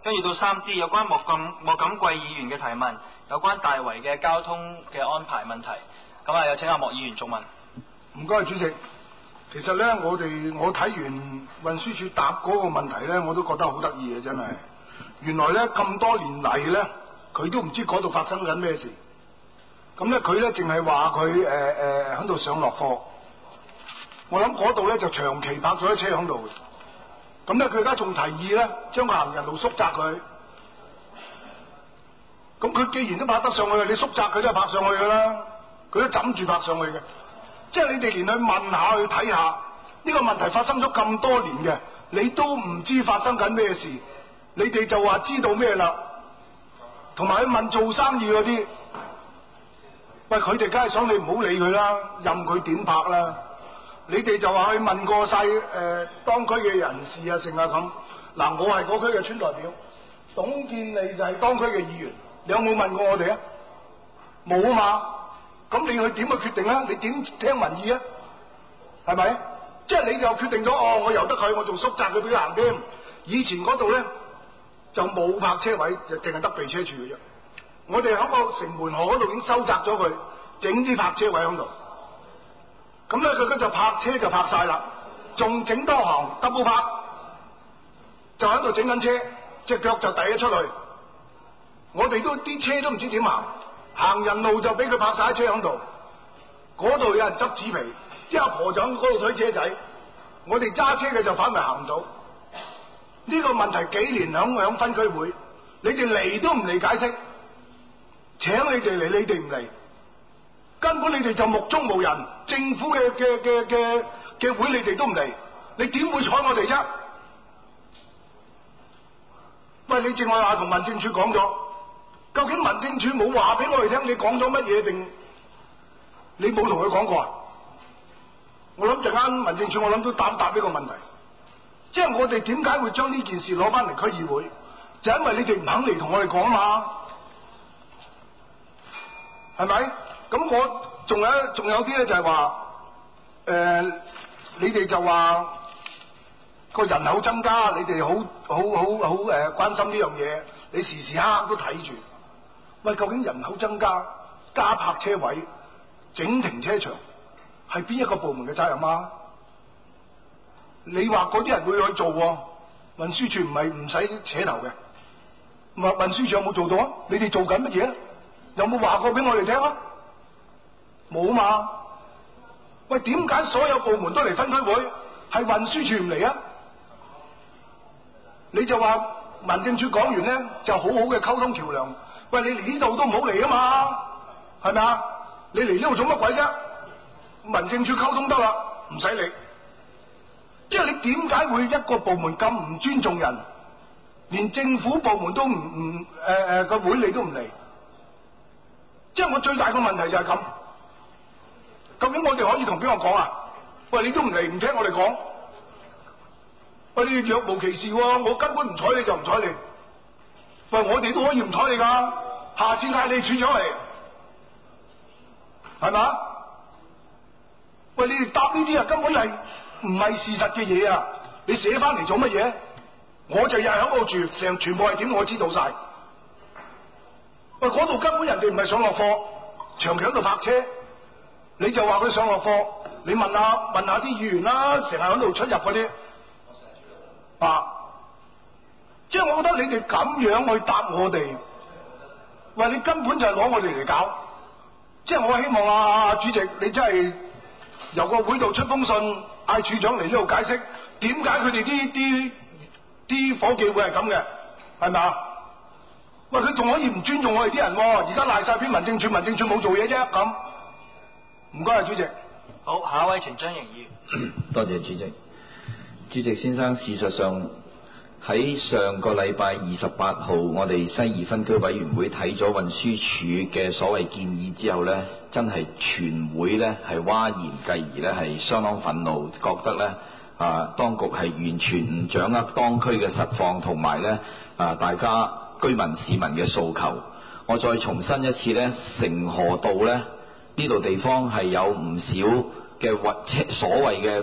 跟住到3D 有關莫錦貴議員嘅提問，有關大圍嘅交通嘅安排問題。咁啊，有請阿莫議員續問。 唔該，主席。其實呢，我睇完運輸署答嗰個問題呢，我都覺得好得意嘅，真係。原來呢，咁多年嚟呢，佢都唔知嗰度發生緊咩事。咁呢，佢呢淨係話佢喺度上落貨。我諗嗰度呢，就長期泊咗啲車喺度。咁呢，佢而家仲提議呢，將個行人路縮窄佢。咁佢既然都泊得上去，你縮窄佢都係泊上去㗎啦。佢都枕住泊上去嘅。即係你哋連去問下去睇下，呢個問題發生咗咁多年嘅，你都唔知發生緊咩事，你哋就話知道咩啦？同埋去問做生意嗰啲，喂，佢哋梗係想你唔好理佢啦，任佢點拍啦。你哋就話去問過晒當區嘅人士啊，成啊咁。嗱，我係嗰區嘅村代表，董建利就係當區嘅議員，你有冇問過我哋啊？冇啊嘛。咁你去點去決定啊？你點聽民意啊？係咪？即係你就決定咗，我由得佢，我仲縮窄佢俾佢行添。以前嗰度咧就冇泊車位，就淨係得避車處嘅啫。我哋喺個城門河嗰度已經收窄咗佢，整啲泊車位喺度。咁咧佢就泊車就泊晒啦，仲整多行 double 泊，就喺度整緊車，隻腳就遞咗出去。我哋都啲車都唔知點行。行人路就俾佢泊晒車喺度，嗰度有人執紙皮，啲阿婆就喺嗰度推車仔，我哋揸車嘅就反為行唔到。呢個問題幾年響分區會，你哋嚟都唔嚟解釋，請你哋嚟你哋唔嚟，根本你哋就目中無人，政府嘅會你哋都唔嚟，你點會睬我哋啫？喂，你正話同民政處講咗。究竟民政處冇話俾我哋聽，你講咗乜嘢定你冇同佢講過啊？我諗陣間民政處，我諗都答呢個問題。即係我哋點解會將呢件事攞翻嚟區議會？就因為你哋唔肯嚟同我哋講嘛，係咪？咁我仲有啲咧就係話，你哋就話個人口增加，你哋好關心呢樣嘢，你時時刻刻都睇住。喂，究竟人口增加、加泊車位、整停車場，係邊一個部門嘅責任啊？你話嗰啲人會去做喎，運輸處唔使扯頭嘅。運輸處有冇做到啊？你哋做緊乜嘢啊？有冇話過俾我哋聽啊？冇嘛？喂，點解所有部門都嚟分區會，係運輸處唔嚟啊？你就話民政處講完咧，就好好嘅溝通橋梁。喂，你嚟呢度都唔好嚟啊嘛，係咪啊？你嚟呢度做乜鬼啫？民政處溝通得啦，唔使理。即係你點解會一個部門咁唔尊重人，連政府部門都個會你都唔嚟？即係我最大個問題就係咁。究竟我哋可以同邊個講啊？喂，你都唔嚟，唔聽我哋講。喂，你若無其事喎，我根本唔睬你就唔睬你。喂，我哋都可以唔睬你噶，下次嗌你處長嚟，係嘛？喂，你哋答呢啲啊，根本係唔係事實嘅嘢啊！你寫翻嚟做乜嘢？我就日日喺度住，全部係點我知道晒。喂，嗰度根本人哋唔係上落貨，長期喺度泊車，你就話佢上落貨，你問下啲議員啦，成日喺度出入嗰啲啊。即係我覺得你哋咁樣去答我哋，喂，你根本就係攞我哋嚟搞。即係我希望主席你真係由個會度出封信，嗌處長嚟呢度解釋點解佢哋啲伙計會係咁嘅，係咪啊？喂，佢仲可以唔尊重我哋啲人喎，而家賴晒篇民政處冇做嘢啫咁。唔該主席。 好，下一位請張盈議。 多謝主席。主席先生，事實上喺上個禮拜28號，我哋西二分區委員會睇咗運輸署嘅所謂建議之後呢，真係全會呢係嘩然，繼而呢係相當憤怒，覺得呢當局係完全唔掌握當區嘅實況同埋呢大家居民市民嘅訴求。我再重申一次呢，成河道呢度地方係有唔少嘅所謂嘅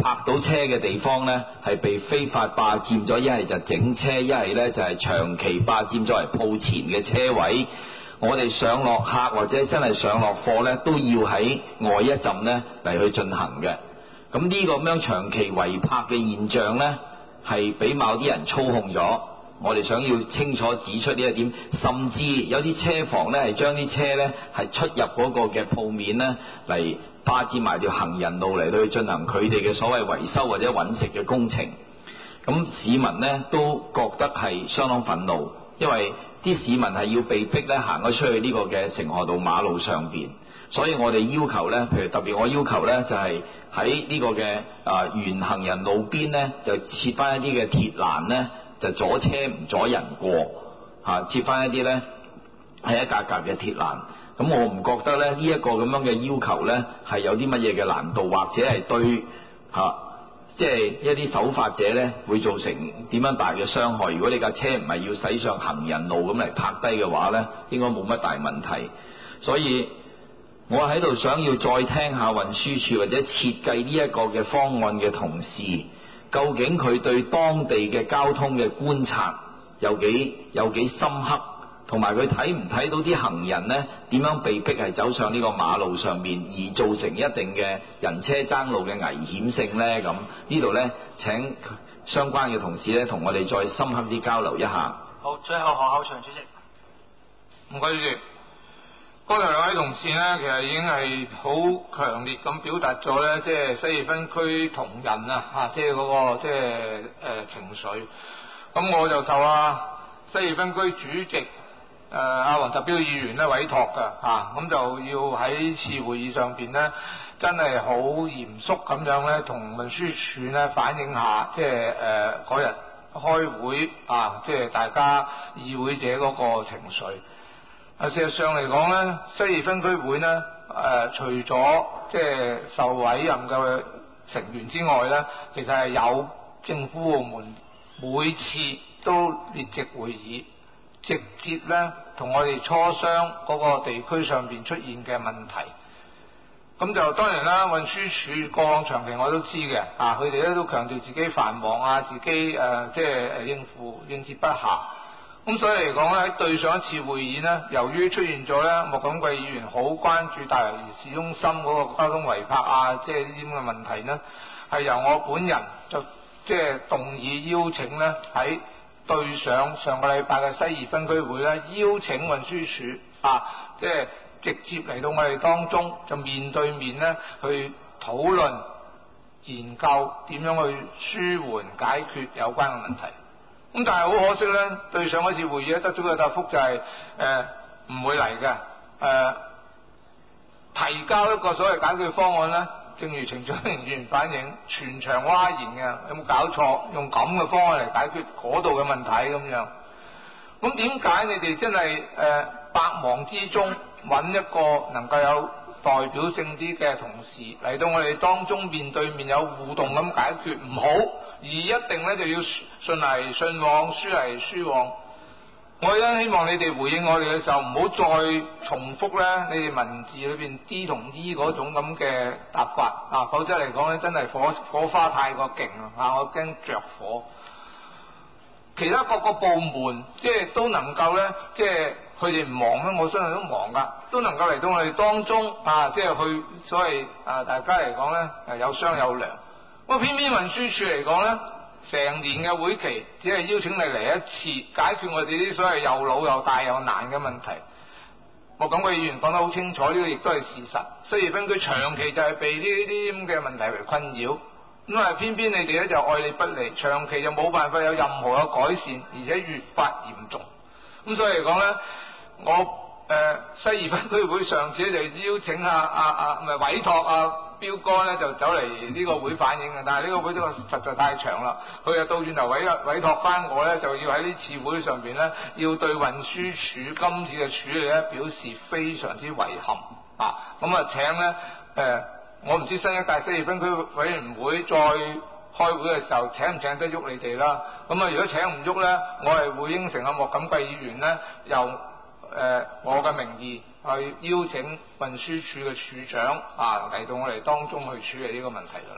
泊到車嘅地方呢，係被非法霸佔咗，一係就整車，一係呢就係長期霸佔作為鋪前嘅車位。我哋上落客或者真係上落貨呢，都要喺外一陣呢嚟去進行嘅。咁呢個咁樣長期違泊嘅現象呢，係俾某啲人操控咗。我哋想要清楚指出呢一點，甚至有啲車房呢係將啲車呢係出入嗰個嘅鋪面呢嚟霸佔埋條行人路嚟到去進行佢哋嘅所謂維修或者揾食嘅工程。咁市民呢都覺得係相當憤怒，因為啲市民係要被逼咧行咗出去呢個嘅城河道馬路上邊，所以我哋要求呢，譬如特別我要求呢，就係喺呢個嘅沿行人路邊呢，就設翻一啲嘅鐵欄呢，就阻車唔阻人過設翻一啲呢係一格格嘅鐵欄。咁我唔覺得咧呢一個咁樣嘅要求呢係有啲乜嘢嘅難度，或者係對即係一啲守法者呢會造成點樣大嘅傷害。如果你架車唔係要駛上行人路咁嚟泊低嘅話呢，應該冇乜大問題。所以我喺度想要再聽下運輸署或者設計呢一個嘅方案嘅同事，究竟佢對當地嘅交通嘅觀察有幾深刻，同埋佢睇唔睇到啲行人呢點樣被逼係走上呢個馬路上面，而造成一定嘅人車爭路嘅危險性呢？咁呢度呢，請相關嘅同事呢同我哋再深刻啲交流一下。 好，最後何厚祥主席。 唔該主席。剛才兩位同事呢，其實已經係好強烈咁表達咗呢，即係西二分區同仁即係嗰個即係情緒。咁我就受西二分區主席黃澤標議員咧委託㗎咁就要喺次會議上邊呢，真係好嚴肅咁樣呢，同運輸署呢反映下，即係嗰日開會即係大家議會者嗰個情緒。事實上嚟講呢，西二分區會呢，除咗即係受委任嘅成員之外呢，其實係有政府部門每次都列席會議，直接呢同我哋磋商嗰個地區上邊出現嘅問題。咁就當然啦，運輸署過往長期我都知嘅，佢哋咧都強調自己繁忙自己即係應接不暇。咁所以嚟講咧，喺對上一次會議呢，由於出現咗咧莫錦貴議員好關注大圍市中心嗰個交通違泊即係呢啲咁嘅問題呢，係由我本人就即係動議邀請呢，喺對上個禮拜嘅西二分區會呢，邀請運輸署即係直接嚟到我哋當中，就面對面呢去討論研究點樣去舒緩解決有關嘅問題。咁但係好可惜呢，對上一次會議得出嘅答覆就係唔會嚟嘅。提交一個所謂解決方案呢，正如程俊明議員反映，全場嘩然嘅，有冇搞錯？用咁嘅方案嚟解決嗰度嘅問題咁樣？咁點解你哋真係百忙之中揾一個能夠有代表性啲嘅同事嚟到我哋當中面對面有互動咁解決唔好，而一定呢就要順嚟順往，輸嚟輸往。我咧希望你哋回應我哋嘅時候，唔好再重複呢你哋文字裏邊 D 同 E 嗰種咁嘅答法否則嚟講呢真係火花太過勁我驚着火。其他各個部門即係都能夠呢，即係佢哋唔忙咩？我相信都忙噶，都能夠嚟到我哋當中即係去所謂大家嚟講呢，有商有量。咁偏偏運輸署嚟講呢，成年嘅會期只係邀請你嚟一次，解決我哋啲所謂又老又大又難嘅問題。莫錦貴議員講得好清楚，呢個亦都係事實。西二分區長期就係被呢啲咁嘅問題為困擾。咁偏偏你哋咧就愛理不理，長期就冇辦法有任何嘅改善，而且越發嚴重。咁所以嚟講呢，我西二分區會上次就邀請委託標哥呢就走嚟呢個會反映嘅，但係呢個會都實在太長啦，佢又到轉頭委託翻我呢，就要喺呢次會上邊呢，要對運輸署今次嘅處理呢表示非常之遺憾咁請呢我唔知新一屆西二分區委員會再開會嘅時候請唔請得喐你哋啦。咁如果請唔喐呢，我係會應承莫錦貴議員呢，由我嘅名義去邀請運輸署嘅署長嚟到我哋當中去處理呢個問題噶啦。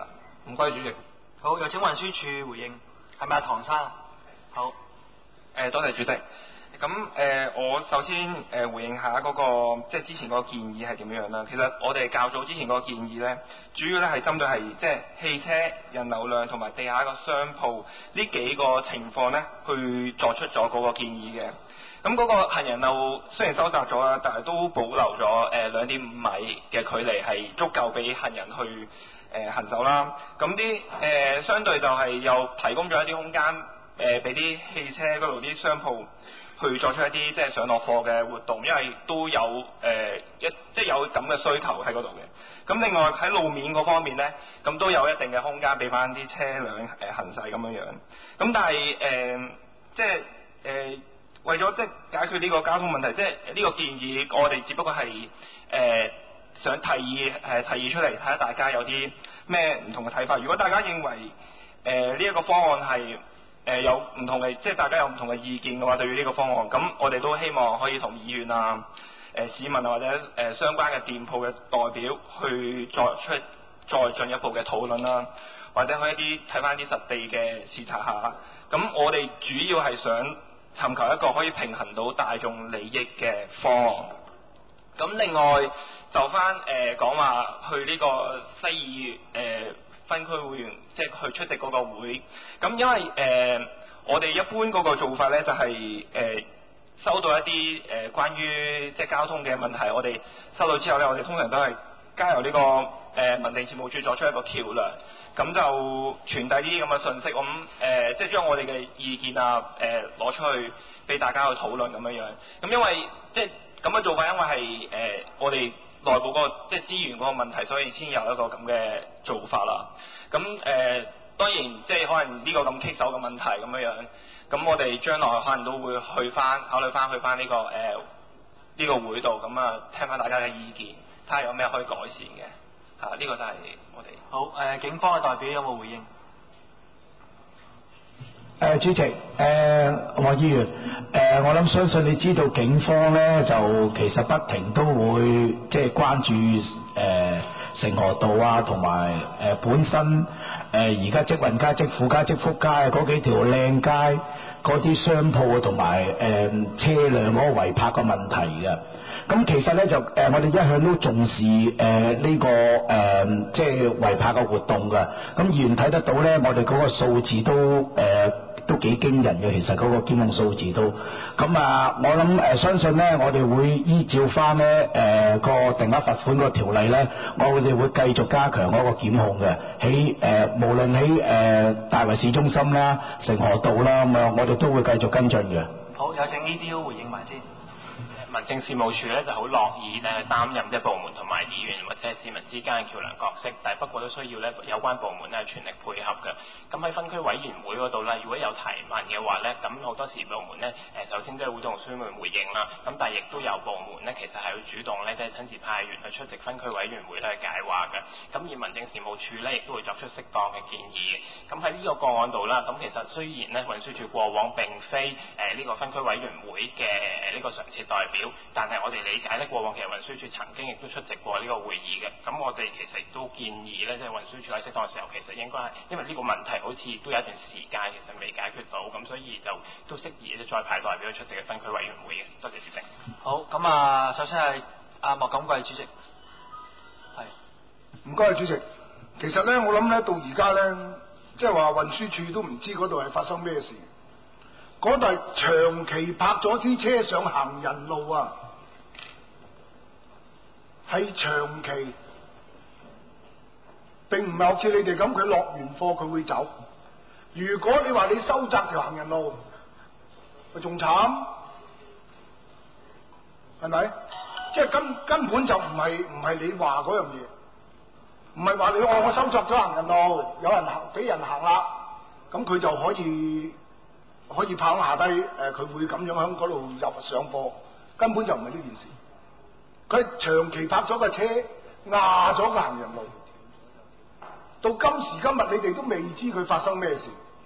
唔該，主席。 好，有請運輸署回應，係咪阿唐生？好。 多謝主席。咁我首先回應下嗰個即係之前嗰個建議係點樣啦。其實我哋較早之前嗰個建議呢，主要呢係針對係即係汽車、人流量同埋地下個商鋪呢幾個情況呢，去作出咗嗰個建議嘅。咁嗰個行人路雖然收窄咗啦，但係都保留咗2.5米嘅距離係足夠俾行人去行走啦。咁啲相對就係又提供咗一啲空間俾啲汽車嗰度啲商鋪去作出一啲即係上落貨嘅活動，因為都有即係有咁嘅需求喺嗰度嘅。咁另外喺路面嗰方面呢，咁都有一定嘅空間俾翻啲車輛行駛咁樣樣。咁但係即係為咗即係解決呢個交通問題，即係呢個建議，我哋只不過係想提議出嚟，睇下大家有啲咩唔同嘅睇法。如果大家認為呢一個方案係有唔同嘅，即係大家有唔同嘅意見嘅話，對於呢個方案，咁我哋都希望可以同議員啊、市民啊或者相關嘅店鋪嘅代表去作出再進一步嘅討論啦，或者可以睇翻啲實地嘅視察下。咁我哋主要係想尋求一個可以平衡到大眾利益嘅方案。咁另外就翻講話去呢個西二分區會員，即係去出席嗰個會。咁因為我哋一般嗰個做法呢，就係收到一啲關於即係交通嘅問題，我哋收到之後呢，我哋通常都係交由呢個民政事務處作出一個橋梁。咁就傳遞啲咁嘅信息，咁即係將我哋嘅意見啊攞出去俾大家去討論咁樣樣。咁因為即係咁嘅做法，因為係我哋內部個即係資源嗰個問題，所以先有一個咁嘅做法啦。咁當然即係可能呢個咁棘手嘅問題咁樣樣，咁我哋將來可能都會考慮翻去翻呢個呢個會度，咁啊聽翻大家嘅意見，睇下有咩可以改善嘅。呢個就係我哋。好，警方嘅代表有冇回應？ 主席，黃議員，我諗相信你知道警方咧就其實不停都會即係關注成河道啊，同埋本身而家積運街、積富街、積福街嗰幾條靚街嗰啲商鋪啊，同埋車輛嗰個違泊嘅問題嘅。咁其實咧就我哋一向都重視呢個即係違泊嘅活動嘅。咁議員睇得到咧，我哋嗰個數字都幾驚人嘅，其實嗰個檢控數字都。咁我諗相信咧，我哋會依照翻咧個定額罰款個條例咧，我哋會繼續加強嗰個檢控嘅。喺無論喺大圍市中心啦、成河道啦咁樣，我哋都會繼續跟進嘅。 好，有請 EDO 回應埋先。 民政事務處咧就好樂意咧擔任即係部門同埋議員或者市民之間嘅橋梁角色，但係不過都需要咧有關部門咧全力配合嘅。咁喺分區委員會嗰度咧，如果有提問嘅話咧，咁好多時部門咧首先都係會同書面回應啦。咁但係亦都有部門咧其實係會主動咧即係親自派員去出席分區委員會咧去解話嘅。咁而民政事務處咧亦都會作出適當嘅建議嘅。咁喺呢個個案度啦，咁其實雖然咧運輸署過往並非呢個分區委員會嘅呢個常設代表，但係我哋理解咧，過往其實運輸署曾經亦都出席過呢個會議嘅。咁我哋其實亦都建議咧，即係運輸署喺適當嘅時候，其實應該係因為呢個問題好似都有一段時間其實未解決到，咁所以就都適宜再派代表出席嘅分區委員會嘅。多謝主席。 好，咁首先係莫錦貴主席。係。 唔該，主席。其實咧，我諗咧到而家咧，即係話運輸署都唔知嗰度係發生咩事。嗰度係長期泊咗啲車上行人路啊！係長期，並唔係好似你哋咁，佢落完貨佢會走。如果你話你收窄條行人路，咪仲慘，係咪？即係根本就唔係你話嗰樣嘢，唔係話你我收窄咗行人路，有人行俾人行啦，咁佢就可以泊下低，佢會咁樣喺嗰度入上貨，根本就唔係呢件事。佢長期泊咗個車，壓咗個行人路，到今時今日你哋都未知佢發生咩事。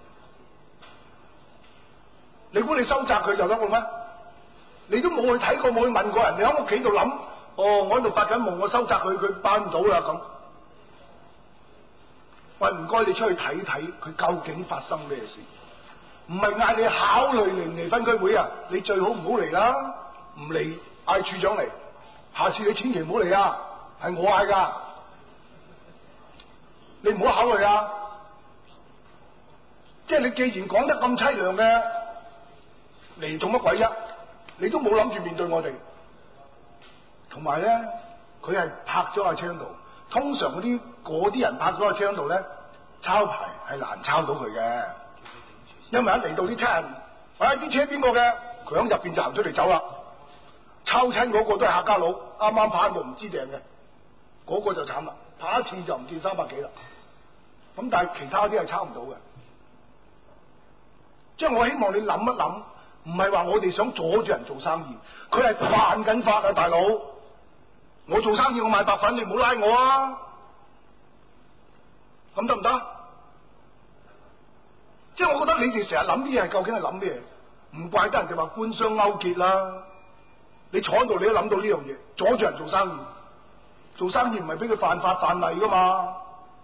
你估你收窄佢就得嘅咩？你都冇去睇過，冇去問過人，你喺屋企度諗，我喺度發緊夢，我收窄佢，佢辦唔到啦咁。 喂，唔該你出去睇睇佢究竟發生咩事，唔係嗌你考慮嚟唔嚟分區會啊，你最好唔好嚟啦，唔嚟嗌處長嚟，下次你千祈唔好嚟啊，係我嗌㗎，你唔好考慮啊，即係你既然講得咁凄涼嘅，嚟做乜鬼啫？你都冇諗住面對我哋，同埋咧，佢係拍咗阿昌度。通常嗰啲人拍咗阿昌度咧，抄牌係難抄到佢嘅，因為一嚟到啲差人，啲車邊個嘅，佢喺入邊就行出嚟走啦。抄親嗰個都係客家佬，啱啱拍就唔知訂嘅，嗰個就慘啦，拍一次就唔見300幾啦。咁但係其他啲係抄唔到嘅，即係我希望你諗一諗，唔係話我哋想阻住人做生意，佢係犯緊法啊，大佬！我做生意我賣白粉，你唔好拉我啊！咁得唔得？即係我覺得你哋成日諗啲嘢，究竟係諗咩？唔怪得人哋話官商勾結啦！你坐喺度，你都諗到呢樣嘢，阻住人做生意。做生意唔係俾佢犯法犯例噶嘛？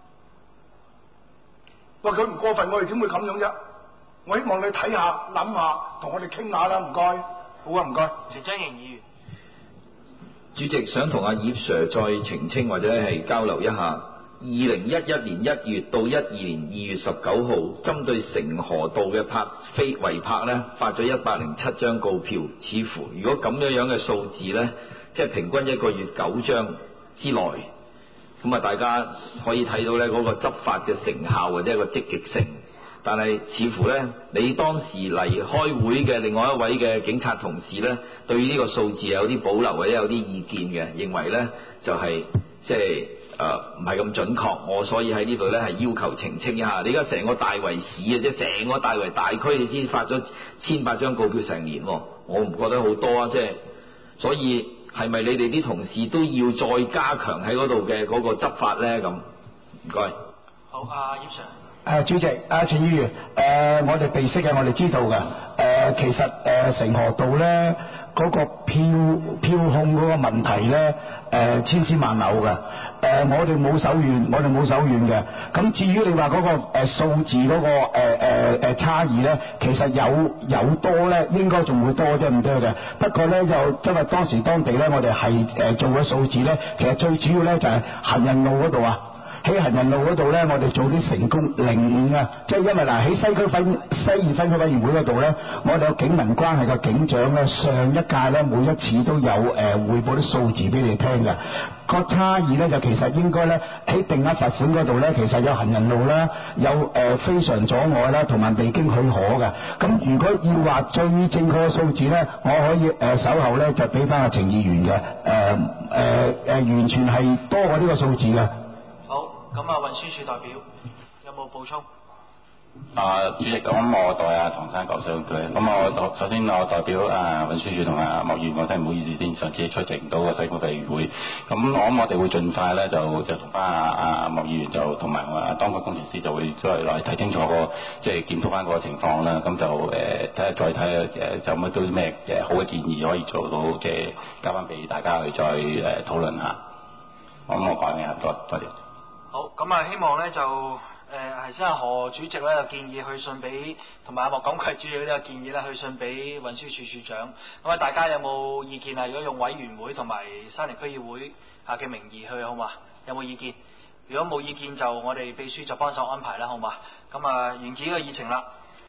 喂，佢唔過分，我哋點會咁樣啫？我希望你睇下、諗下，同我哋傾下啦，唔該。好啊，唔該。 陳章瑩議員。 主席想同阿葉 Sir 再澄清或者係交流一下，2011年1月到12年2月19號，針對成河道嘅非違泊呢，發咗107張告票，似乎如果咁樣嘅數字呢，即係平均一個月9張之內，咁啊大家可以睇到呢嗰個執法嘅成效或者個積極性。但係似乎呢，你當時嚟開會嘅另外一位嘅警察同事呢，對於呢個數字有啲保留或者有啲意見嘅，認為呢就係即係唔係咁準確。我所以喺呢度呢係要求澄清一下。你而家成個大圍市啊，即係成個大圍大區，你先發咗1800張告票成年，我唔覺得好多啊！即係所以係咪你哋啲同事都要再加強喺嗰度嘅嗰個執法呢？咁唔該。 好，阿葉 Sir。 主席，陳議員，我哋備識嘅，我哋知道嘅。其實成河道咧嗰個票控嗰個問題咧，千絲萬縷嘅。我哋冇手軟嘅。咁至於你話嗰個數字嗰個差異咧，其實有多咧，應該仲會多啫，唔多嘅。不過咧就因為當時當地咧，我哋係做嘅數字咧，其實最主要咧就係行人路嗰度啊。喺行人路嗰度咧，我哋做啲成功05啊，即係因為嗱喺西二分區委員會嗰度咧，我哋有警民關係嘅警長咧，上一屆咧每一次都有匯報啲數字俾你聽嘅。個差異咧就其實應該咧喺定額罰款嗰度咧，其實有行人路啦，有非常阻礙啦，同埋未經許可嘅。咁如果要話最正確嘅數字咧，我可以稍後咧就俾翻阿程議員嘅，完全係多過呢個數字嘅。 好，咁啊，運輸署代表有冇補充？ 主席，咁我代阿唐生講兩句。咁首先我代表運輸署同阿莫議員，我真係唔好意思先，上次出席唔到個西區委員會。咁我哋會盡快咧就同翻阿莫議員就同埋當區工程師就會再來睇清楚即係檢討翻嗰個情況啦。咁就再睇下有乜都咩好嘅建議可以做到，即係交翻俾大家去再討論下。我講嘅多謝。 好，咁啊，希望咧就係先阿何主席咧就建議去信俾，同埋阿莫錦貴主席呢個建議咧去信俾運輸署署長。咁啊，大家有冇意見啊？如果用委員會同埋沙田區議會嘅名義去，好嘛？有冇意見？如果冇意見就我哋秘書就幫手安排啦，好嘛？咁啊，完結呢個議程啦。